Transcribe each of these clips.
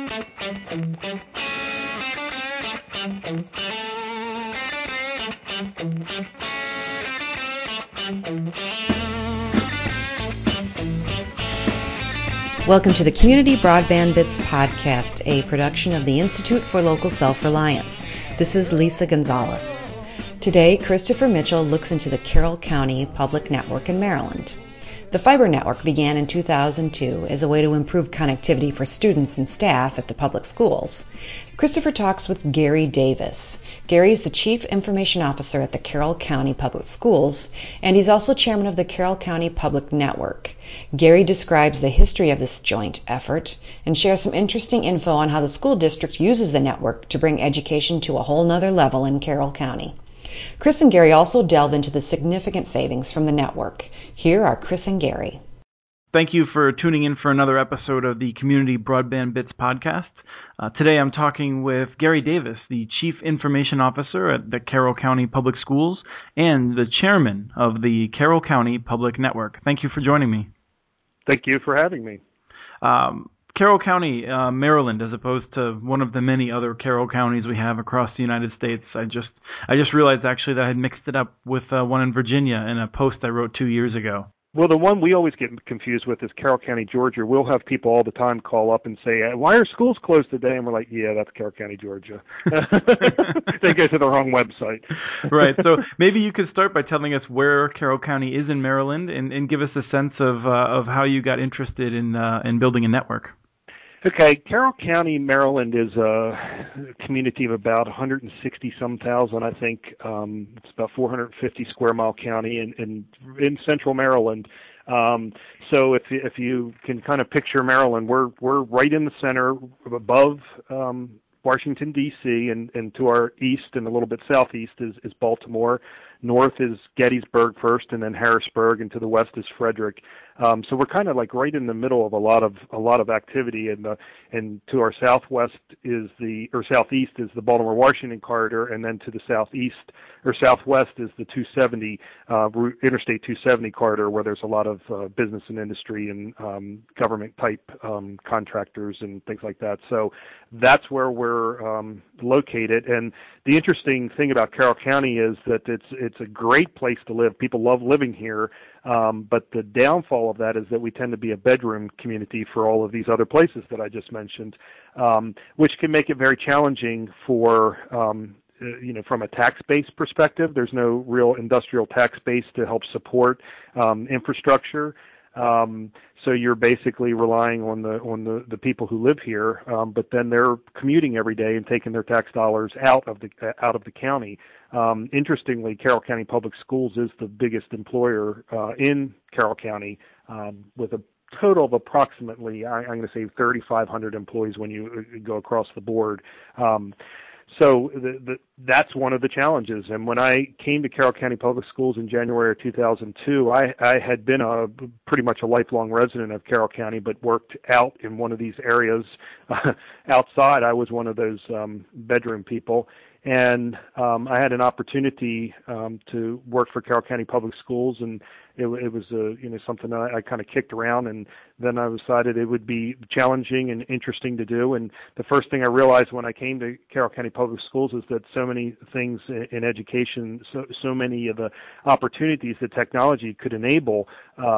Welcome to the Community Broadband Bits podcast, a production of the Institute for Local Self-Reliance. This is Lisa Gonzalez. Today, Christopher Mitchell looks into the Carroll County Public Network in Maryland. The fiber network began in 2002 as a way to improve connectivity for students and staff at the public schools. Christopher talks with Gary Davis. Gary is the Chief Information Officer at the Carroll County Public Schools, and he's also chairman of the Carroll County Public Network. Gary describes the history of this joint effort and shares some interesting info on how the school district uses the network to bring education to a whole nother level in Carroll County. Chris and Gary also delve into the significant savings from the network. Here are Chris and Gary. Thank you for tuning in for another episode of the Community Broadband Bits podcast. Today I'm talking with Gary Davis, the Chief Information Officer at the Carroll County Public Schools and the Chairman of the Carroll County Public Network. Thank you for joining me. Thank you for having me. Carroll County, Maryland, as opposed to one of the many other Carroll counties we have across the United States. I just realized actually that I had mixed it up with one in Virginia in a post I wrote 2 years ago. Well, the one we always get confused with is Carroll County, Georgia. We'll have people all the time call up and say, "Why are schools closed today?" And we're like, "Yeah, that's Carroll County, Georgia." They go to the wrong website. Right. So maybe you could start by telling us where Carroll County is in Maryland and give us a sense of how you got interested in building a network. Okay, Carroll County, Maryland is a community of about 160-some thousand, I think. It's about 450 square mile county in central Maryland. So if you can kind of picture Maryland, we're right in the center, above Washington, D.C., and to our east and a little bit southeast is Baltimore. North is Gettysburg first, and then Harrisburg, and to the west is Frederick. So we're kind of like right in the middle of a lot of activity, and to our southwest southeast is the Baltimore-Washington corridor, and then to the southeast or southwest is the 270 Interstate 270 corridor, where there's a lot of business and industry and government type contractors and things like that. So that's where we're located. And the interesting thing about Carroll County is that it's a great place to live. People love living here. But the downfall of that is that we tend to be a bedroom community for all of these other places that I just mentioned, which can make it very challenging for, from a tax base perspective. There's no real industrial tax base to help support infrastructure. So you're basically relying on the people who live here, but then they're commuting every day and taking their tax dollars out of the county. Interestingly, Carroll County Public Schools is the biggest employer in Carroll County, with a total of approximately, I'm going to say 3,500 employees when you go across the board. So that's one of the challenges. And when I came to Carroll County Public Schools in January of 2002, I had been pretty much a lifelong resident of Carroll County, but worked out in one of these areas outside. I was one of those bedroom people. And I had an opportunity to work for Carroll County Public Schools, and it was something that I kind of kicked around, and then I decided it would be challenging and interesting to do. And the first thing I realized when I came to Carroll County Public Schools is that so many things in education, so many of the opportunities that technology could enable,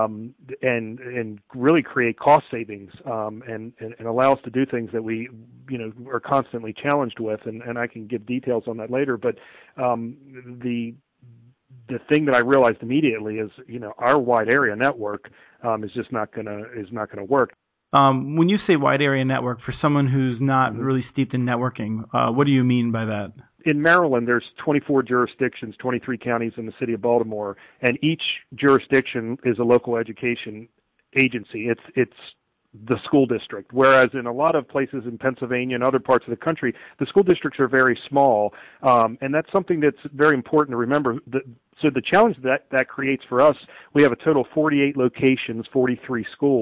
and really create cost savings, and allow us to do things that we are constantly challenged with, and I can give details on that later. But the thing that I realized immediately is, our wide area network is just not gonna work. When you say wide area network, for someone who's not really steeped in networking, what do you mean by that? In Maryland, there's 24 jurisdictions, 23 counties in the city of Baltimore, and each jurisdiction is a local education agency. It's the school district, whereas in a lot of places in Pennsylvania and other parts of the country, the school districts are very small, and that's something that's very important to remember. So the challenge that creates for us, we have a total of 48 locations, 43 schools,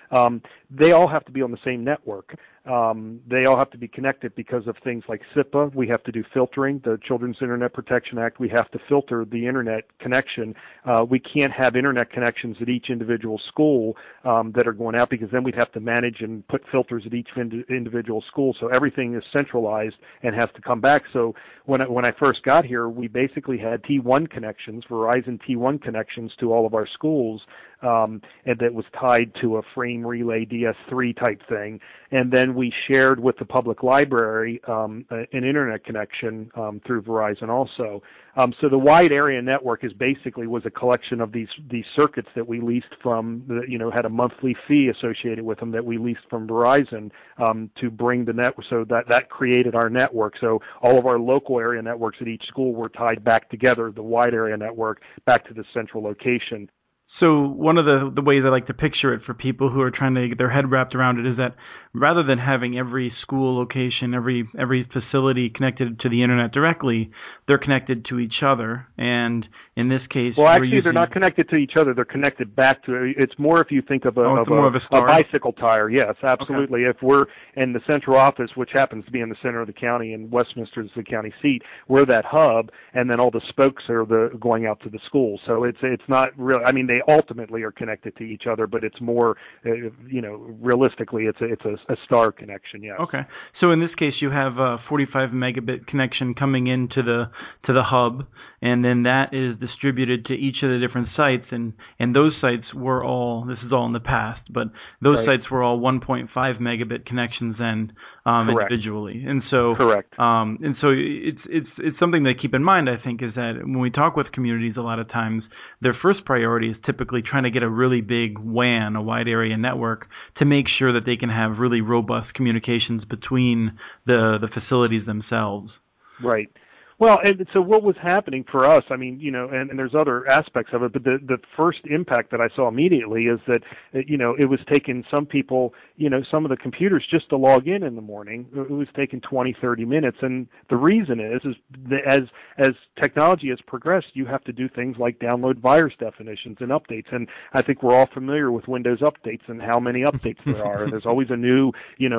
They all have to be on the same network. They all have to be connected because of things like SIPA. We have to do filtering, the Children's Internet Protection Act. We have to filter the internet connection. We can't have internet connections at each individual school that are going out, because then we'd have to manage and put filters at each individual school. So everything is centralized and has to come back. So when I first got here, we basically had T1 connections, Verizon T1 connections to all of our schools, and that was tied to a frame relay DS3 type thing. And then we shared with the public library an internet connection through Verizon also. So the wide area network was a collection of these circuits that we leased from, had a monthly fee associated with them that we leased from Verizon to bring the network. So that created our network. So all of our local area networks at each school were tied back together, the wide area network back to the central location. So one of the ways I like to picture it for people who are trying to get their head wrapped around it is that rather than having every school location, every facility connected to the internet directly, they're connected to each other. And in this case, well, actually, they're not connected to each other. They're connected back to. It's more if you think of a bicycle tire. Yes, absolutely. Okay. If we're in the central office, which happens to be in the center of the county, and Westminster is the county seat, we're that hub, and then all the spokes are going out to the schools. So it's not real. I mean, they ultimately are connected to each other, but it's more, realistically, it's a star connection. Yes. Okay. So in this case, you have a 45 megabit connection coming into the hub, and then that is distributed to each of the different sites, and those sites were all. This is all in the past, but those sites were all 1.5 megabit connections then individually, and so correct. And so it's something to keep in mind. I think is that when we talk with communities, a lot of times their first priority is typically trying to get a really big WAN, a wide area network, to make sure that they can have really robust communications between the facilities themselves. Right. Well, and so what was happening for us, I mean, and there's other aspects of it, but the first impact that I saw immediately is that, it was taking some people, some of the computers just to log in the morning. It was taking 20, 30 minutes. And the reason is that as technology has progressed, you have to do things like download virus definitions and updates. And I think we're all familiar with Windows updates and how many updates there are. And there's always a new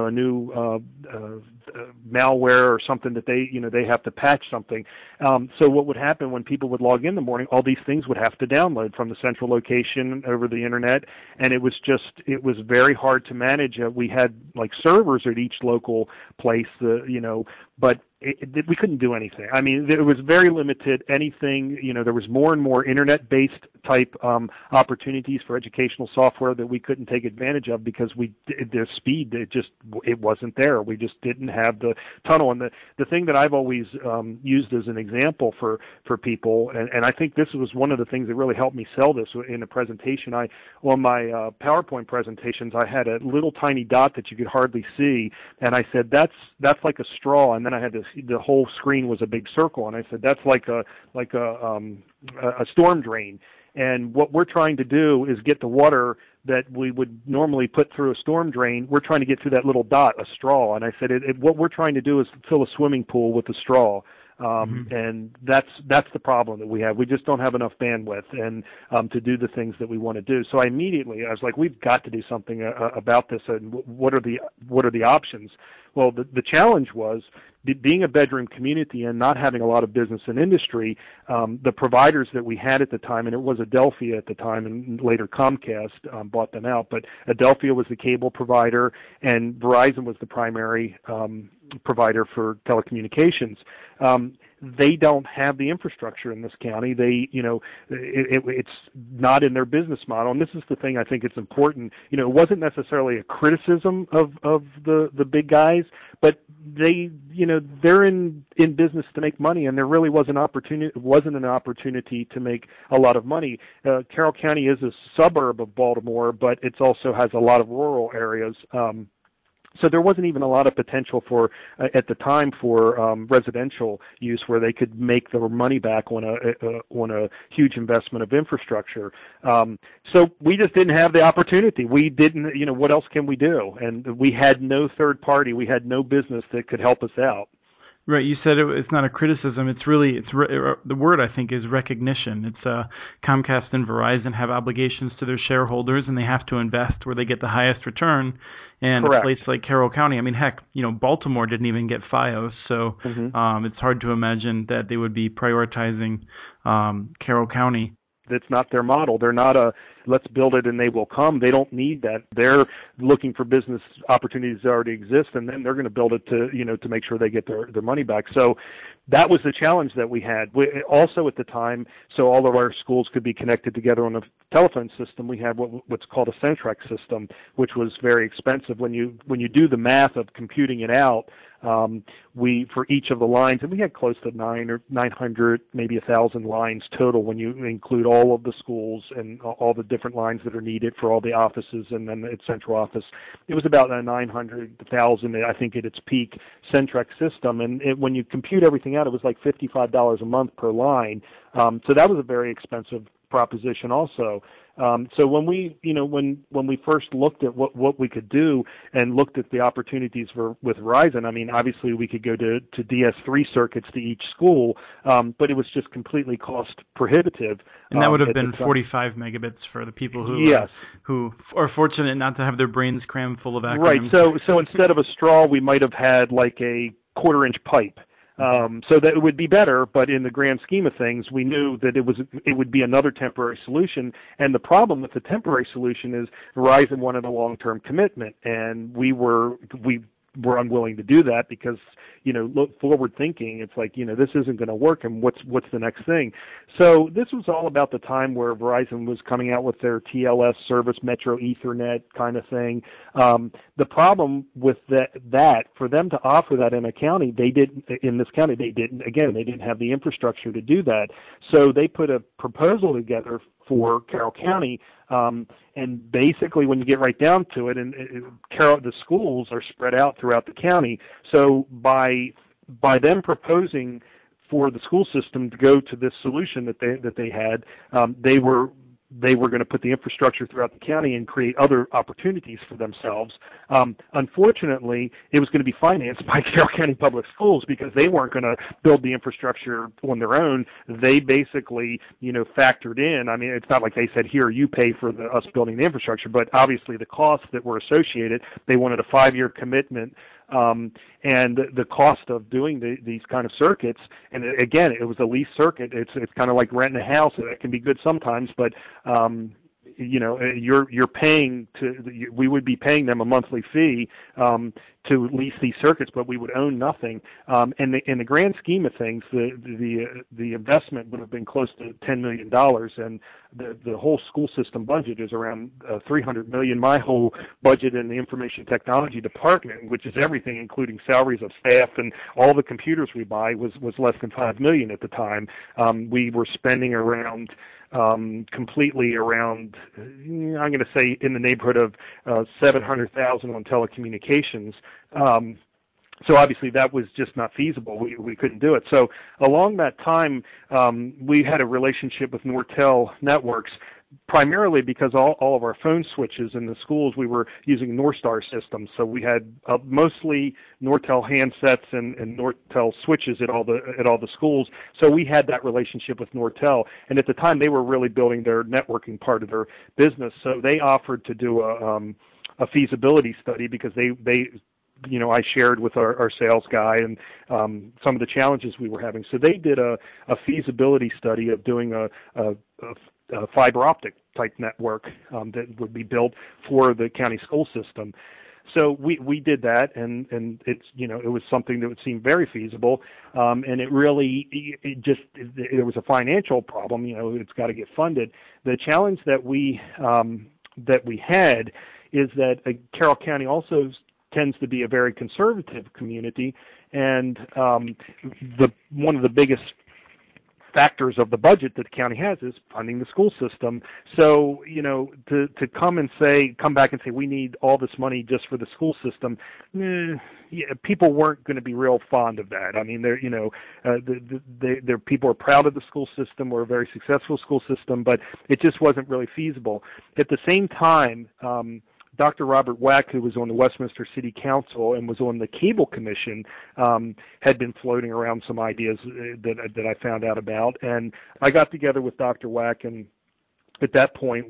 malware or something that they have to patch something. So what would happen when people would log in the morning, all these things would have to download from the central location over the internet, and it was very hard to manage. We had like servers at each local place, but we couldn't do anything. I mean, it was very limited. Anything, there was more and more internet-based type opportunities for educational software that we couldn't take advantage of because the speed, it wasn't there. We just didn't have the tunnel. And the thing that I've always used as an example for people, and I think this was one of the things that really helped me sell this in a presentation. On my PowerPoint presentations, I had a little tiny dot that you could hardly see, and I said that's like a straw, and then I had the whole screen was a big circle, and I said that's like a storm drain. And what we're trying to do is get the water that we would normally put through a storm drain. We're trying to get through that little dot, a straw. And I said, what we're trying to do is fill a swimming pool with a straw. And that's the problem that we have. We just don't have enough bandwidth and to do the things that we want to do. So I was like, we've got to do something about this. And what are the options? Well, the challenge was being a bedroom community and not having a lot of business and industry. The providers that we had at the time, and it was Adelphia at the time, and later Comcast bought them out. But Adelphia was the cable provider, and Verizon was the primary provider for telecommunications. They don't have the infrastructure in this county. It's not in their business model. And this is the thing I think it's important. It wasn't necessarily a criticism of the big guys, but they're in business to make money, and there really wasn't an opportunity to make a lot of money. Carroll County is a suburb of Baltimore, but it also has a lot of rural areas. So there wasn't even a lot of potential at the time for residential use where they could make their money back on a huge investment of infrastructure. So we just didn't have the opportunity. We didn't, what else can we do? And we had no third party. We had no business that could help us out. Right. You said it's not a criticism. It's really the word I think is recognition. It's Comcast and Verizon have obligations to their shareholders, and they have to invest where they get the highest return. And Correct. A place like Carroll County, I mean, heck, Baltimore didn't even get FiOS, so it's hard to imagine that they would be prioritizing Carroll County. That's not their model. They're not a let's build it and they will come. They don't need that. They're looking for business opportunities that already exist, and then they're going to build it to make sure they get their money back. So that was the challenge that we had. Also at the time, so all of our schools could be connected together on a telephone system, we had what's called a Centrex system, which was very expensive. When you do the math of computing it out, we for each of the lines, and we had close to 900, maybe 1,000 lines total when you include all of the schools and all the different lines that are needed for all the offices and then its central office. It was about a 900,000, I think, at its peak Centrex system. And when you compute everything out, it was like $55 a month per line. So that was a very expensive proposition also. So when we first looked at what we could do and looked at the opportunities with Verizon, I mean, obviously we could go to DS3 circuits to each school, but it was just completely cost prohibitive. And that would have been 45 megabits for the people who are fortunate not to have their brains crammed full of acronyms. Right. So instead of a straw, we might have had like a quarter-inch pipe. So that it would be better, but in the grand scheme of things, we knew that it would be another temporary solution. And the problem with the temporary solution is Verizon wanted a long-term commitment, and we were unwilling to do that because, look forward thinking. It's like, this isn't going to work, and what's the next thing? So this was all about the time where Verizon was coming out with their TLS service, Metro Ethernet kind of thing. The problem with that for them to offer that in a county, they didn't have the infrastructure to do that. So they put a proposal together for Carroll County, and basically when you get right down to it, the schools are spread out throughout the county. So by them proposing for the school system to go to this solution that they had, they were going to put the infrastructure throughout the county and create other opportunities for themselves. Unfortunately, it was going to be financed by Carroll County Public Schools because they weren't going to build the infrastructure on their own. They basically, factored in. I mean, it's not like they said, here, you pay for us building the infrastructure, but obviously the costs that were associated, they wanted a 5-year commitment. And the cost of doing these kind of circuits, and again, it was a lease circuit. It's kind of like renting a house. It can be good sometimes, but you're paying we would be paying them a monthly fee to lease these circuits, but we would own nothing. And in the grand scheme of things, the investment would have been close to $10 million, and the whole school system budget is around $300 million. My whole budget in the information technology department, which is everything, including salaries of staff and all the computers we buy, was less than $5 million at the time. We were spending around completely around, I'm going to say, in the neighborhood of $700,000 on telecommunications. So obviously that was just not feasible. We couldn't do it. So along that time, we had a relationship with Nortel Networks, primarily because all of our phone switches in the schools, we were using Northstar systems. So we had mostly Nortel handsets and Nortel switches at all the schools. So we had that relationship with Nortel. And at the time, they were really building their networking part of their business. So they offered to do a feasibility study because I shared with our sales guy and some of the challenges we were having. So they did a feasibility study of doing a fiber optic type network that would be built for the county school system. So we did that, and it's it was something that would seem very feasible, and it really there was a financial problem. It's got to get funded. The challenge that we had is that Carroll County also tends to be a very conservative community, and one of the biggest factors of the budget that the county has is funding the school system. So, to come back and say we need all this money just for the school system, people weren't going to be real fond of that. I mean, people are proud of the school system. We're a very successful school system, but it just wasn't really feasible. At the same time, Dr. Robert Wack, who was on the Westminster City Council and was on the Cable Commission, had been floating around some ideas that I found out about. And I got together with Dr. Wack, and at that point,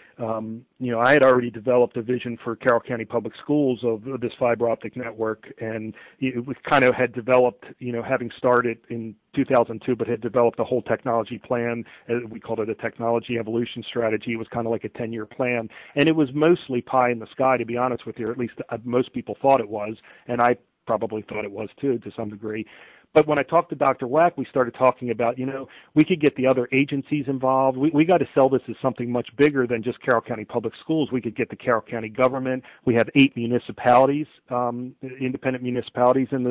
I had already developed a vision for Carroll County Public Schools of this fiber optic network, and we kind of had developed, having started in 2002, but had developed a whole technology plan. We called it a technology evolution strategy. It was kind of like a 10-year plan, and it was mostly pie in the sky, to be honest with you, or at least most people thought it was, and I probably thought it was too, to some degree. But when I talked to Dr. Wack, we started talking about, we could get the other agencies involved. We got to sell this as something much bigger than just Carroll County Public Schools. We could get the Carroll County government. We have 8 municipalities, independent municipalities in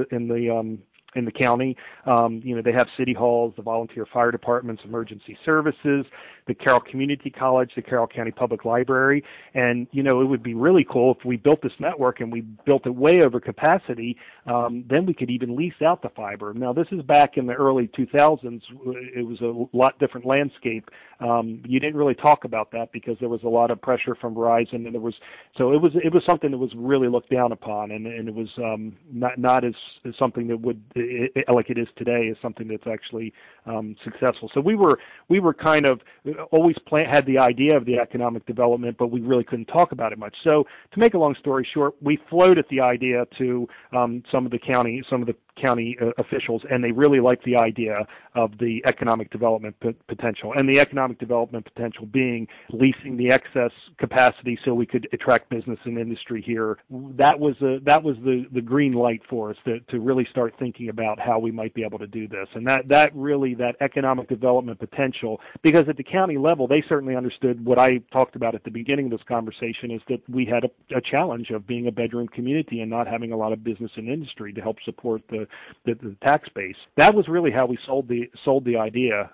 the county. They have city halls, the volunteer fire departments, emergency services, the Carroll Community College, the Carroll County Public Library. And, it would be really cool if we built this network and we built it way over capacity, then we could even lease out the fiber. Now, this is back in the early 2000s. It was a lot different landscape. You didn't really talk about that because there was a lot of pressure from Verizon, and it was something that was really looked down upon, and it was not as something that would, like it is today, is something that's actually successful. So we were kind of always had the idea of the economic development, but we really couldn't talk about it much. So to make a long story short, we floated the idea to some of the county officials, and they really liked the idea of the economic development potential, and the economic development potential being leasing the excess capacity so we could attract business and industry here. That was the green light for us to really start thinking about how we might be able to do this, and that economic development potential, because at the county level they certainly understood what I talked about at the beginning of this conversation, is that we had a challenge of being a bedroom community and not having a lot of business and industry to help support the tax base. That was really how we sold the idea.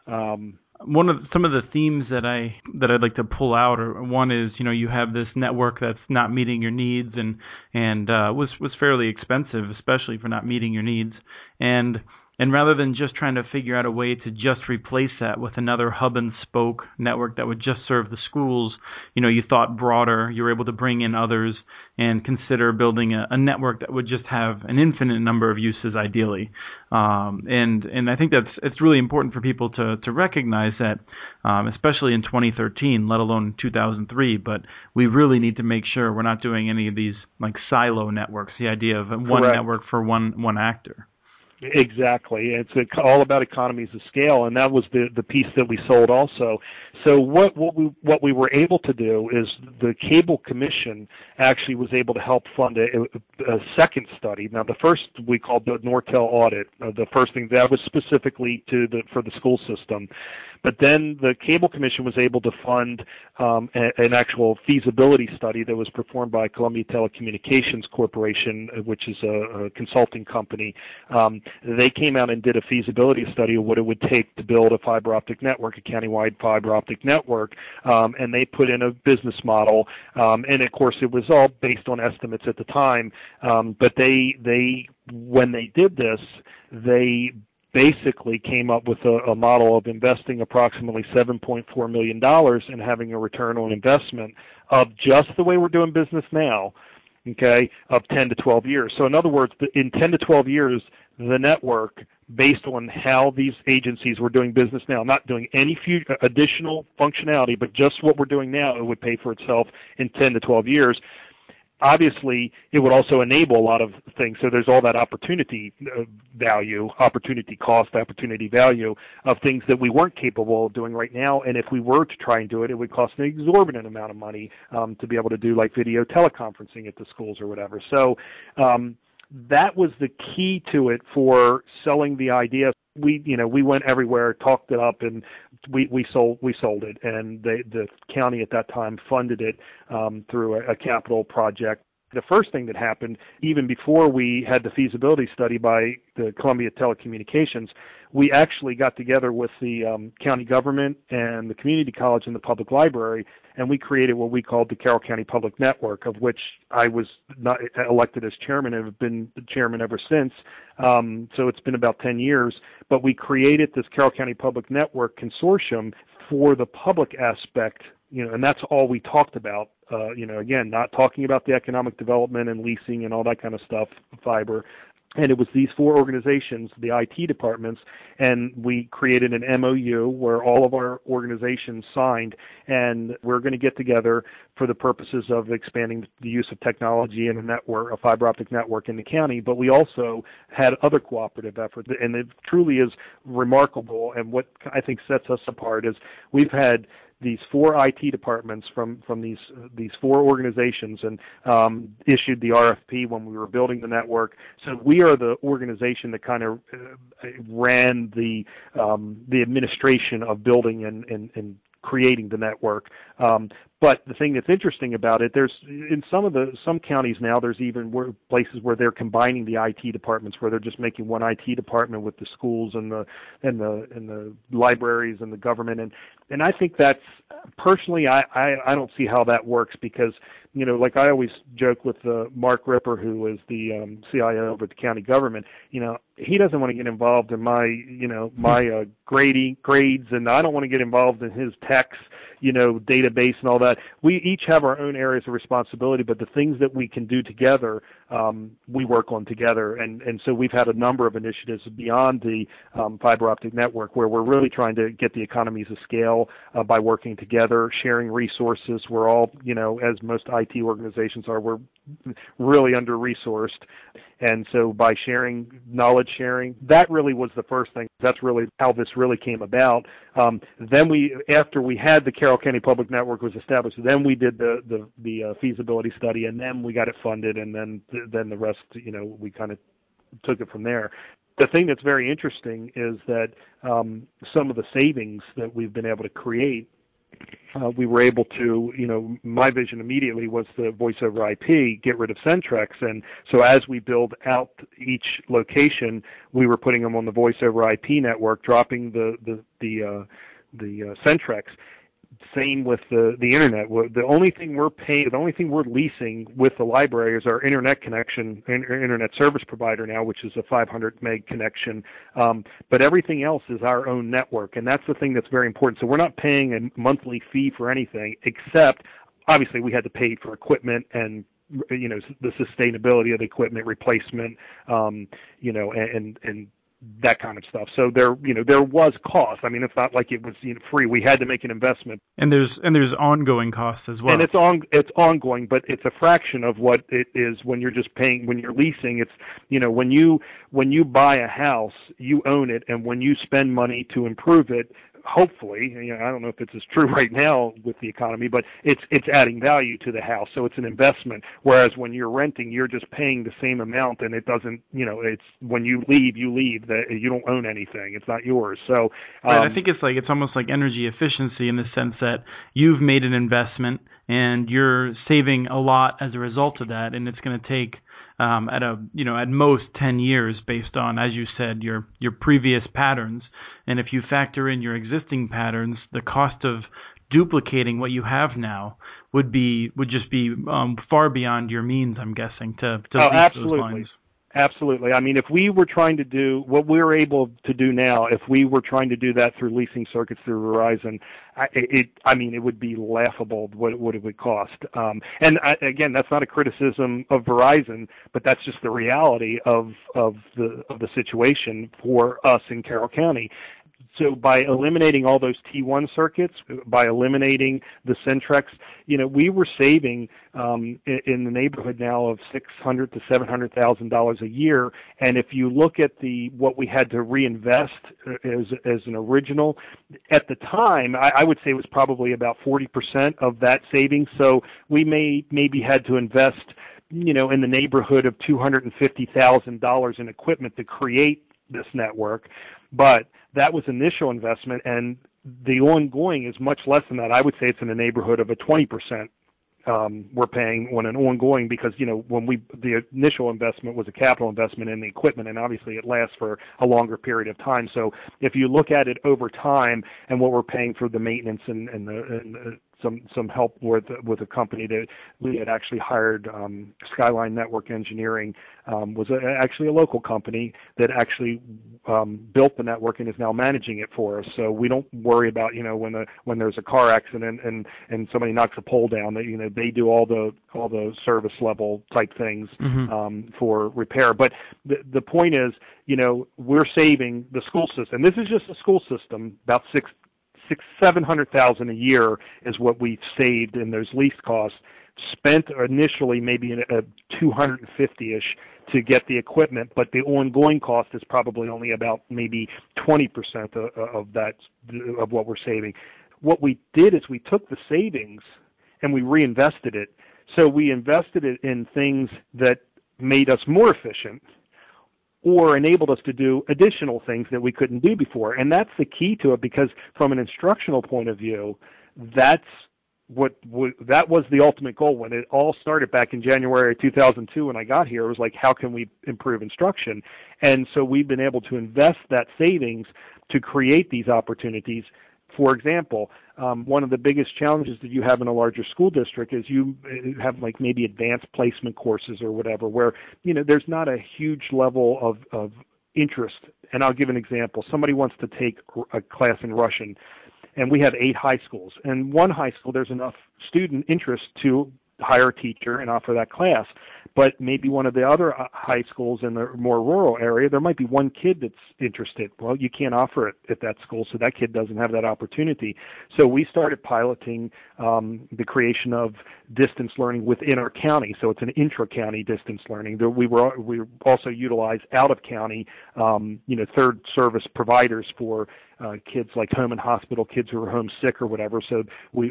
Some of the themes that I'd like to pull out, or one is, you have this network that's not meeting your needs and was fairly expensive, especially for not meeting your needs, and rather than just trying to figure out a way to just replace that with another hub and spoke network that would just serve the schools, you thought broader. You were able to bring in others and consider building a network that would just have an infinite number of uses, ideally. And I think it's really important for people to recognize that, especially in 2013, let alone 2003. But we really need to make sure we're not doing any of these like silo networks. The idea of one Correct. network for one actor. Exactly. It's all about economies of scale, and that was the piece that we sold also. So what we were able to do is the Cable Commission actually was able to help fund a second study. Now, the first we called the Nortel audit. The first thing that was specifically for the school system. But then the Cable Commission was able to fund an actual feasibility study that was performed by Columbia Telecommunications Corporation, which is a consulting company. They came out and did a feasibility study of what it would take to build a fiber optic network, a countywide fiber optic network, and they put in a business model. And of course, it was all based on estimates at the time. But when they did this, they basically came up with a model of investing approximately $7.4 million and having a return on investment of just the way we're doing business now, okay, of 10 to 12 years. So in other words, in 10 to 12 years, the network, based on how these agencies were doing business now, not doing any additional functionality, but just what we're doing now, it would pay for itself in 10 to 12 years. Obviously, it would also enable a lot of things. So there's all that opportunity value, opportunity cost, opportunity value of things that we weren't capable of doing right now. And if we were to try and do it, it would cost an exorbitant amount of money to be able to do like video teleconferencing at the schools or whatever. So that was the key to it for selling the idea. We went everywhere, talked it up, and we sold it. And the county at that time funded it through a capital project. The first thing that happened, even before we had the feasibility study by the Columbia Telecommunications, we actually got together with the county government and the community college and the public library, and we created what we called the Carroll County Public Network, of which I was not elected as chairman and have been the chairman ever since. So it's been about 10 years. But we created this Carroll County Public Network consortium for the public aspect, and that's all we talked about again, not talking about the economic development and leasing and all that kind of stuff, fiber. And it was these four organizations, the IT departments, and we created an MOU where all of our organizations signed, and we're going to get together for the purposes of expanding the use of technology and a fiber optic network in the county. But we also had other cooperative efforts, and it truly is remarkable. And what I think sets us apart is we've had these four IT departments from these four organizations and issued the RFP when we were building the network. So we are the organization that kind of ran the administration of building and creating the network. But the thing that's interesting about it, there's in some counties now, there's even places where they're combining the IT departments, where they're just making one IT department with the schools and the libraries and the government. And I think that's, personally, I don't see how that works, because, like I always joke with Mark Ripper, who is the CIO of the county government, he doesn't want to get involved in my grades, and I don't want to get involved in his techs, database and all that. We each have our own areas of responsibility, but the things that we can do together, we work on together. And so we've had a number of initiatives beyond the fiber optic network where we're really trying to get the economies of scale by working together, sharing resources. We're all, as most IT organizations are, we're really under-resourced. And so by knowledge sharing, that really was the first thing. That's really how this really came about. Then after we had the Carroll County Public Network was established, then we did the feasibility study, and then we got it funded, and then the rest, we kind of took it from there. The thing that's very interesting is that some of the savings that we've been able to create, we were able to, my vision immediately was the voice over IP, get rid of Centrex. And so as we build out each location, we were putting them on the voice over IP network, dropping the Centrex. Same with the internet. The only thing we're leasing with the library is our internet connection, internet service provider now, which is a 500 meg connection. But everything else is our own network, and that's the thing that's very important. So we're not paying a monthly fee for anything, except obviously we had to pay for equipment and the sustainability of the equipment replacement, and that kind of stuff. So there was cost. I mean, it's not like it was free. We had to make an investment. And there's ongoing costs as well. And it's ongoing, but it's a fraction of what it is when you're just paying. When you're leasing, it's when you buy a house, you own it, and when you spend money to improve it, hopefully, I don't know if it's as true right now with the economy, but it's adding value to the house, so it's an investment. Whereas when you're renting, you're just paying the same amount, and it doesn't, it's when you leave. That you don't own anything; it's not yours. So, right, I think it's almost like energy efficiency in the sense that you've made an investment and you're saving a lot as a result of that, and it's going to take at most 10 years based on, as you said, your previous patterns. And if you factor in your existing patterns, the cost of duplicating what you have now would just be far beyond your means, I'm guessing, to lease those lines. Absolutely. I mean, if we were trying to do what we're able to do now, if we were trying to do that through leasing circuits through Verizon, it would be laughable what it would cost. Again, that's not a criticism of Verizon, but that's just the reality of the situation for us in Carroll County. So by eliminating all those T1 circuits, by eliminating the Centrex, we were saving in the neighborhood now of $600,000 to $700,000 a year. And if you look at what we had to reinvest as an original, at the time, I would say it was probably about 40% of that savings. So we maybe had to invest, in the neighborhood of $250,000 in equipment to create this network. But that was initial investment, and the ongoing is much less than that. I would say it's in the neighborhood of a 20% we're paying on an ongoing, because when the initial investment was a capital investment in the equipment, and obviously it lasts for a longer period of time. So if you look at it over time and what we're paying for the maintenance and some help with a company that we had actually hired. Skyline Network Engineering was actually a local company that actually built the network and is now managing it for us. So we don't worry about when there's a car accident and somebody knocks a pole down. That they do all the service level type things for repair. But the point is, we're saving the school system. This is just the school system. About $700,000 a year is what we've saved in those lease costs. Spent initially maybe a 250-ish to get the equipment, but the ongoing cost is probably only about maybe 20% of what we're saving. What we did is we took the savings and we reinvested it. So we invested it in things that made us more efficient or enabled us to do additional things that we couldn't do before. And that's the key to it, because from an instructional point of view, that was the ultimate goal. When it all started back in January 2002 when I got here, it was like, how can we improve instruction? And so we've been able to invest that savings to create these opportunities. For example, one of the biggest challenges that you have in a larger school district is you have like maybe advanced placement courses or whatever, where there's not a huge level of interest. And I'll give an example. Somebody wants to take a class in Russian, and we have 8 high schools. And one high school, there's enough student interest to hire a teacher and offer that class. But maybe one of the other high schools in the more rural area, there might be one kid that's interested. Well, you can't offer it at that school, so that kid doesn't have that opportunity. So we started piloting the creation of distance learning within our county. So it's an intra-county distance learning. We also utilize out-of-county, third service providers for kids like home and hospital kids who are homesick or whatever. So we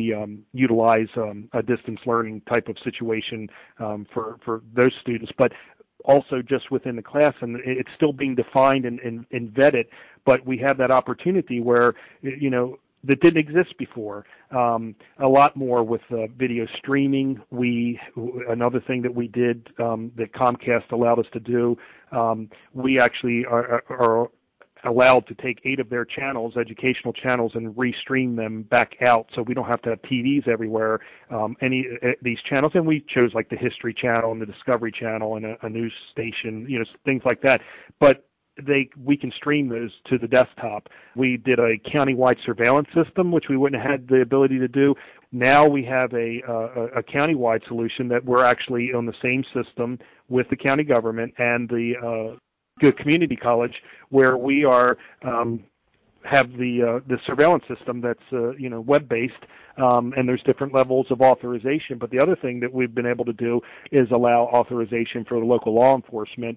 utilize a distance learning type of situation for those students, but also just within the class, and it's still being defined and vetted. But we have that opportunity where that didn't exist before. A lot more with video streaming. Another thing that we did that Comcast allowed us to do, we actually are allowed to take 8 of their channels, educational channels, and restream them back out, so we don't have to have TVs everywhere. These channels, and we chose like the History Channel and the Discovery Channel and a news station, things like that. But we can stream those to the desktop. We did a countywide surveillance system, which we wouldn't have had the ability to do. Now we have a countywide solution that we're actually on the same system with the county government and the community college, where we are have the surveillance system that's web-based, and there's different levels of authorization. But the other thing that we've been able to do is allow authorization for local law enforcement,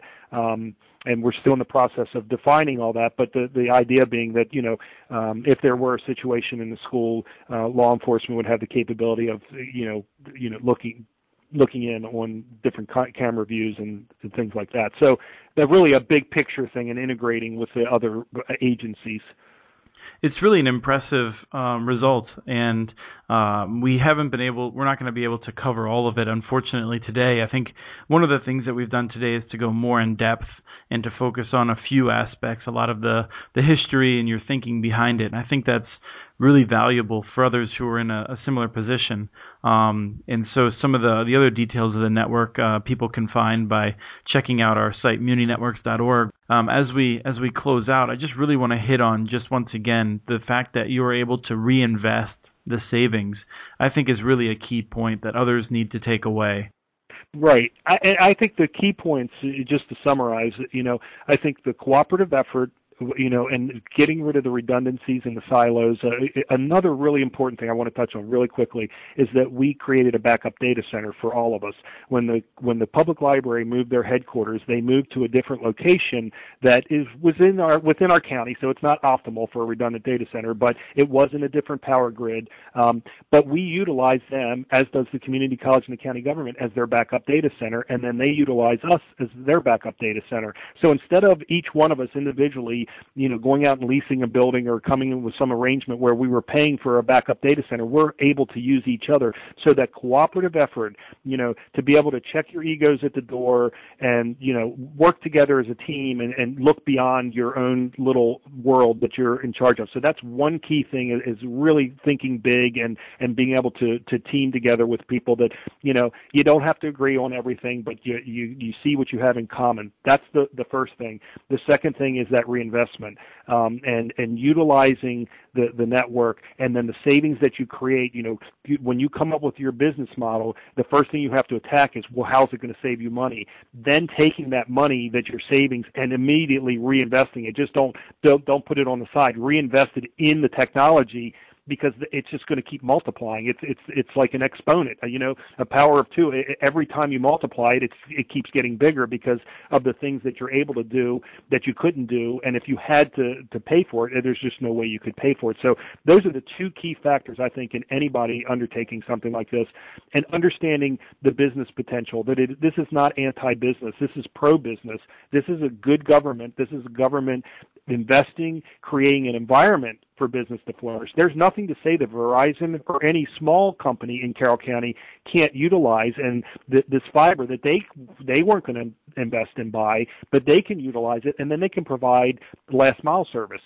and we're still in the process of defining all that. But the idea being that if there were a situation in the school, law enforcement would have the capability of looking in on different camera views and things like that. So they're really a big picture thing and integrating with the other agencies. It's really an impressive result, and we're not going to be able to cover all of it, unfortunately, today. I think one of the things that we've done today is to go more in depth and to focus on a few aspects, a lot of the history and your thinking behind it. And I think that's really valuable for others who are in a similar position. And so some of the other details of the network people can find by checking out our site, munynetworks.org. As we close out, I just really want to hit on just once again the fact that you are able to reinvest the savings. I think is really a key point that others need to take away. Right. I think the key points, just to summarize, I think the cooperative effort, and getting rid of the redundancies and the silos. Another really important thing I want to touch on really quickly is that we created a backup data center for all of us. When the public library moved their headquarters, they moved to a different location that is within our county, so it's not optimal for a redundant data center, but it was in a different power grid. But we utilize them, as does the community college and the county government, as their backup data center, and then they utilize us as their backup data center. So instead of each one of us individually going out and leasing a building or coming in with some arrangement where we were paying for a backup data center, we're able to use each other. So that cooperative effort, to be able to check your egos at the door and, work together as a team and look beyond your own little world that you're in charge of. So that's one key thing, is really thinking big and being able to team together with people that, you don't have to agree on everything, but you see what you have in common. That's the first thing. The second thing is that reinvestment, and utilizing the network, and then the savings that you create. When you come up with your business model, the first thing you have to attack is, well, how's it going to save you money? Then taking that money that you're savings and immediately reinvesting it. Just don't put it on the side. Reinvest it in the technology, because it's just going to keep multiplying. It's like an exponent, a power of 2. Every time you multiply it, it keeps getting bigger because of the things that you're able to do that you couldn't do. And if you had to pay for it, there's just no way you could pay for it. So those are the two key factors, I think, in anybody undertaking something like this, and understanding the business potential, that this is not anti-business. This is pro-business. This is a good government. This is a government investing, creating an environment for business to flourish. There's nothing to say that Verizon or any small company in Carroll County can't utilize and this fiber that they weren't going to invest and buy, but they can utilize it, and then they can provide last mile service.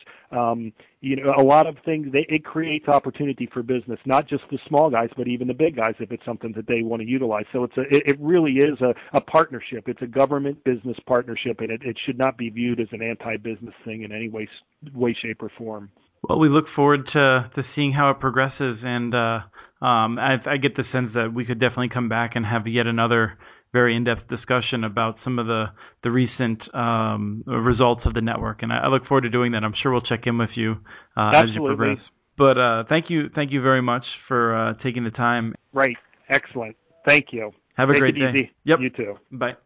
A lot of things, it creates opportunity for business, not just the small guys, but even the big guys, if it's something that they want to utilize. So it really is a partnership. It's a government business partnership, and it should not be viewed as an anti-business thing in any way, shape, or form. Well, we look forward to seeing how it progresses, and I get the sense that we could definitely come back and have yet another very in-depth discussion about some of the recent results of the network, and I look forward to doing that. I'm sure we'll check in with you as you progress. But thank you very much for taking the time. Right, excellent. Thank you. Have a great day. Easy. Yep. You too. Bye.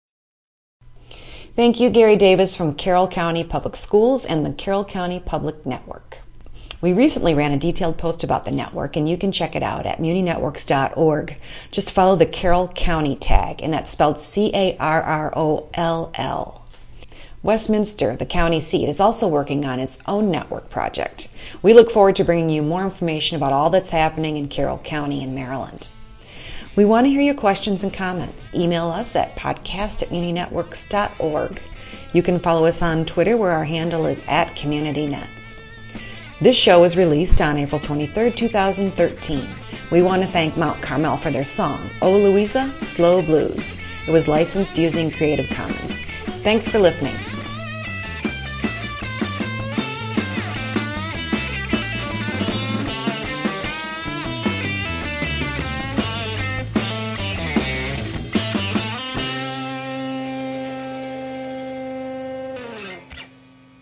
Thank you, Gary Davis from Carroll County Public Schools and the Carroll County Public Network. We recently ran a detailed post about the network, and you can check it out at muninetworks.org. Just follow the Carroll County tag, and that's spelled Carroll. Westminster, the county seat, is also working on its own network project. We look forward to bringing you more information about all that's happening in Carroll County in Maryland. We want to hear your questions and comments. Email us at podcast@muninetworks.org. You can follow us on Twitter, where our handle is @CommunityNets. This show was released on April 23, 2013. We want to thank Mount Carmel for their song, Oh Louisa, Slow Blues. It was licensed using Creative Commons. Thanks for listening.